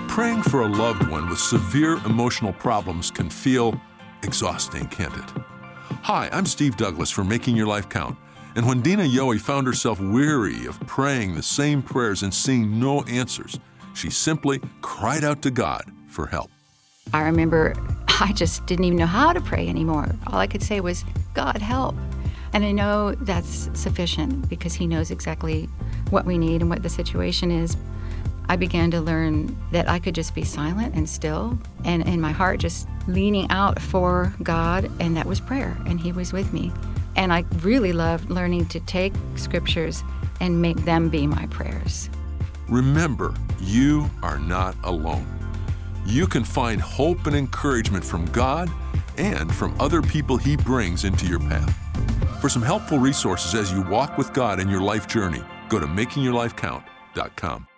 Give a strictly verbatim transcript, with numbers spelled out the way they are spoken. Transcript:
Praying for a loved one with severe emotional problems can feel exhausting, can't it? Hi, I'm Steve Douglas for Making Your Life Count. And when Dina Yohe found herself weary of praying the same prayers and seeing no answers, she simply cried out to God for help. I remember I just didn't even know how to pray anymore. All I could say was, God, help. And I know that's sufficient because He knows exactly what we need and what the situation is. I began to learn that I could just be silent and still, and in my heart just leaning out for God, and that was prayer, and He was with me. And I really loved learning to take scriptures and make them be my prayers. Remember, you are not alone. You can find hope and encouragement from God and from other people He brings into your path. For some helpful resources as you walk with God in your life journey, go to making your life count dot com.